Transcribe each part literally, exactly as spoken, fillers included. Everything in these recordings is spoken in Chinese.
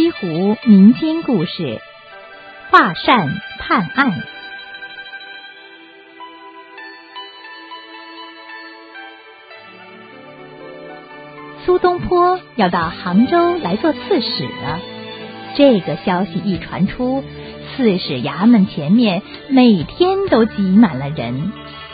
西湖民间故事，华善判案。苏东坡要到杭州来做刺史了，这个消息一传出，刺史衙门前面每天都挤满了人。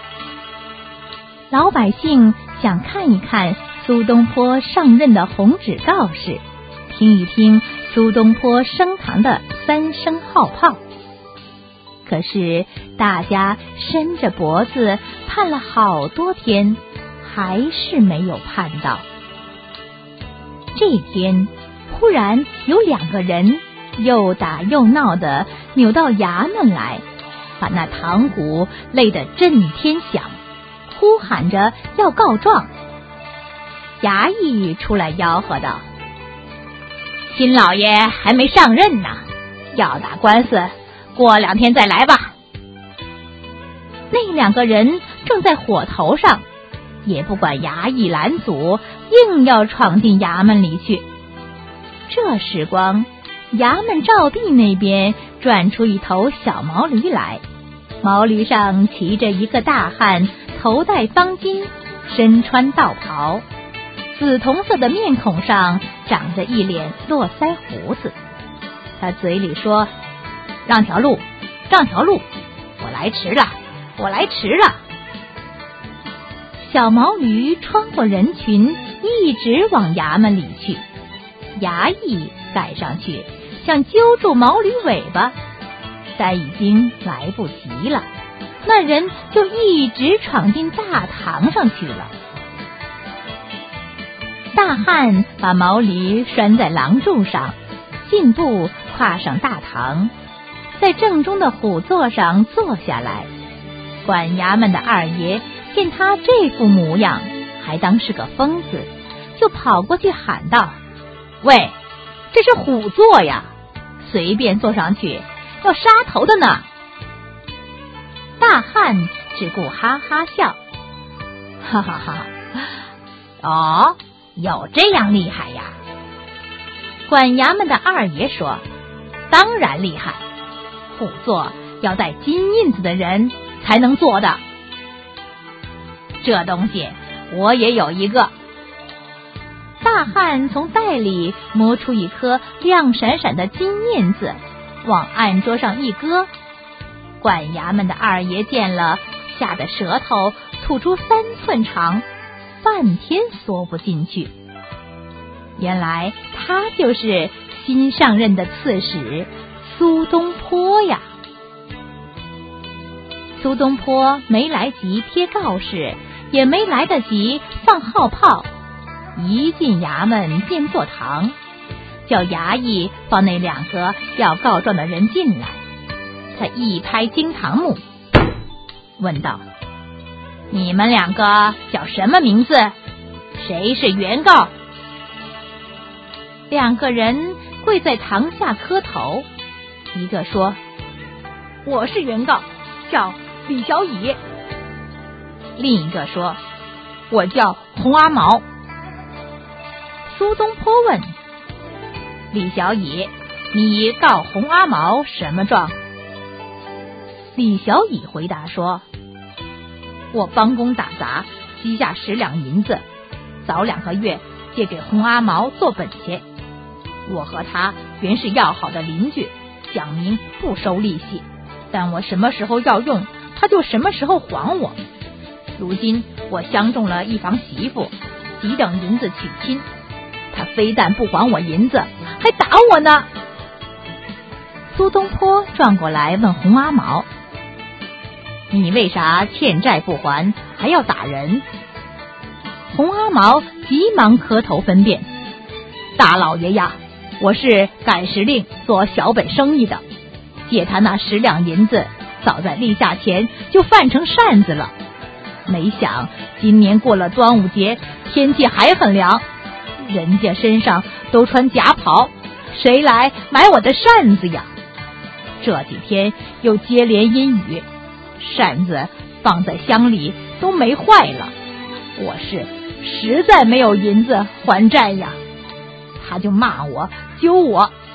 老百姓想看一看苏东坡上任的红纸告示，听一听苏东坡升堂的三声号炮。可是大家伸着脖子盼了好多天，还是没有盼到。这一天，忽然有两个人又打又闹的扭到衙门来，把那堂鼓擂得震天响，呼喊着要告状。衙役出来吆喝道：“新老爷还没上任呢，要打官司，过两天再来吧。”那两个人正在火头上，也不管衙役拦阻，硬要闯进衙门里去。这时光，衙门照壁那边转出一头小毛驴来，毛驴上骑着一个大汉，头戴方巾，身穿道袍，紫铜色的面孔上长着一脸络腮胡子。他嘴里说：“让条路，让条路，我来迟了，我来迟了。”小毛驴穿过人群，一直往衙门里去。衙役赶上去想揪住毛驴尾巴，但已经来不及了，那人就一直闯进大堂上去了。大汉把毛驴拴在廊柱上，进步跨上大堂，在正中的虎座上坐下来。管衙门的二爷见他这副模样，还当是个疯子，就跑过去喊道：“喂，这是虎座呀，随便坐上去要杀头的呢。”大汉只顾哈哈笑，哈哈哈！哦，有这样厉害呀？管衙门的二爷说：“当然厉害，虎座要带金印子的人才能做的。这东西我也有一个。”大汉从袋里摸出一颗亮闪闪的金印子，往案桌上一搁。管衙门的二爷见了，吓得舌头吐出三寸长，半天缩不进去。原来他就是新上任的刺史苏东坡呀。苏东坡没来及贴告示，也没来得及放号炮，一进衙门便坐堂，叫衙役放那两个要告状的人进来。他一拍惊堂木，问道：“你们两个叫什么名字？谁是原告？”两个人跪在堂下磕头，一个说：“我是原告，叫李小乙。”另一个说：“我叫洪阿毛。”苏东坡问：“李小乙，你告洪阿毛什么状？”李小乙回答说：“我帮工打杂，积下十两银子，早两个月借给洪阿毛做本钱。我和他原是要好的邻居，讲明不收利息，但我什么时候要用，他就什么时候还我。如今我相中了一房媳妇，几等银子娶亲，他非但不还我银子，还打我呢。”苏东坡转过来问洪阿毛：“你为啥欠债不还，还要打人？”洪阿毛急忙磕头分辨：“大老爷呀，我是赶时令做小本生意的，借他那十两银子，早在立夏前就犯成扇子了。没想今年过了端午节，天气还很凉，人家身上都穿夹袍，谁来买我的扇子呀？这几天又接连阴雨，扇子放在箱里都没坏了，我是实在没有银子还债呀。”他就骂我，揪我，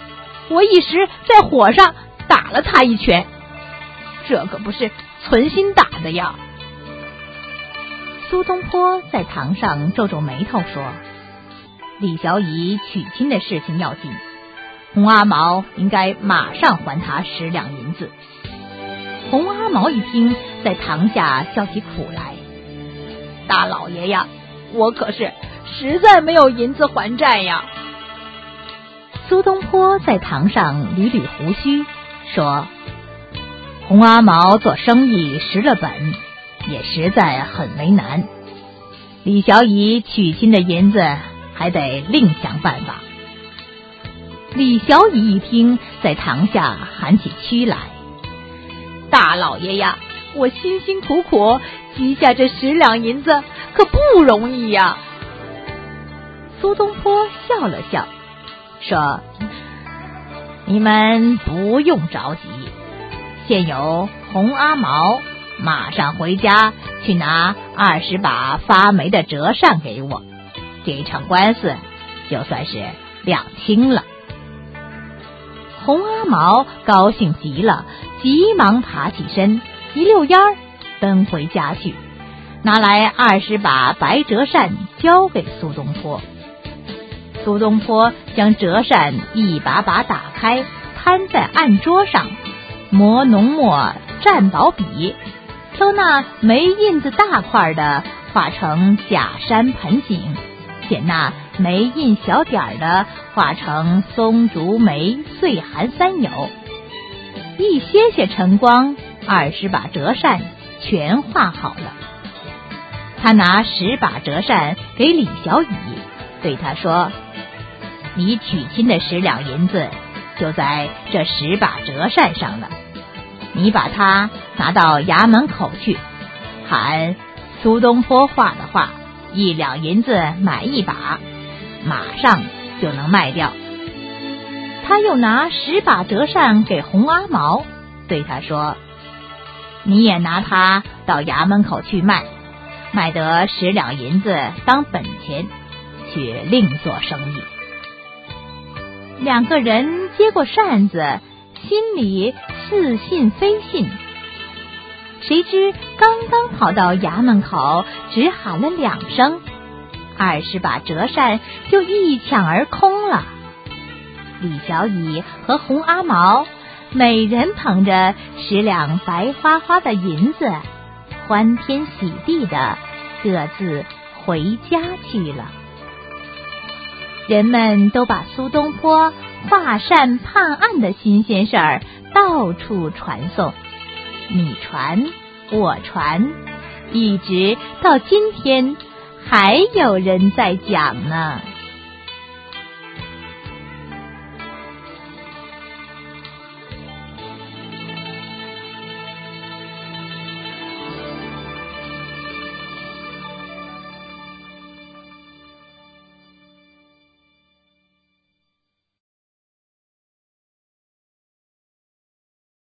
我一时在火上打了他一拳，这可不是存心打的呀。”苏东坡在堂上皱皱眉头说：“李小乙娶亲的事情要紧，洪阿毛应该马上还他十两银子。”洪阿毛一听，在堂下叫起苦来：“大老爷呀，我可是实在没有银子还债呀。”苏东坡在堂上捋捋胡须说：“洪阿毛做生意失了本，也实在很为难，李小乙娶亲的银子还得另想办法。”李小乙一听，在堂下喊起屈来：“大老爷呀，我辛辛苦苦积下这十两银子可不容易呀。”苏东坡笑了笑说：“你们不用着急，现有洪阿毛马上回家去拿二十把发霉的折扇给我，这场官司就算是两清了。”洪阿毛高兴极了，急忙爬起身，一溜烟儿奔回家去，拿来二十把白折扇交给苏东坡。苏东坡将折扇一把把打开，摊在案桌上，磨浓墨，蘸薄笔，挑那没印子大块的画成假山盆景，捡那没印小点的画成松竹梅岁寒三友。一些些晨光，二十把折扇全画好了。他拿十把折扇给李小乙，对他说：“你娶亲的十两银子就在这十把折扇上了，你把它拿到衙门口去，喊苏东坡画的画，一两银子买一把，马上就能卖掉。”他又拿十把折扇给洪阿毛，对他说：“你也拿它到衙门口去卖，卖得十两银子当本钱，去另做生意。”两个人接过扇子，心里似信非信。谁知刚刚跑到衙门口，只喊了两声，二十把折扇就一抢而空了。李小乙和洪阿毛每人捧着十两白花花的银子，欢天喜地的各自回家去了。人们都把苏东坡画扇判案的新鲜事儿到处传颂，你传我传，一直到今天还有人在讲呢。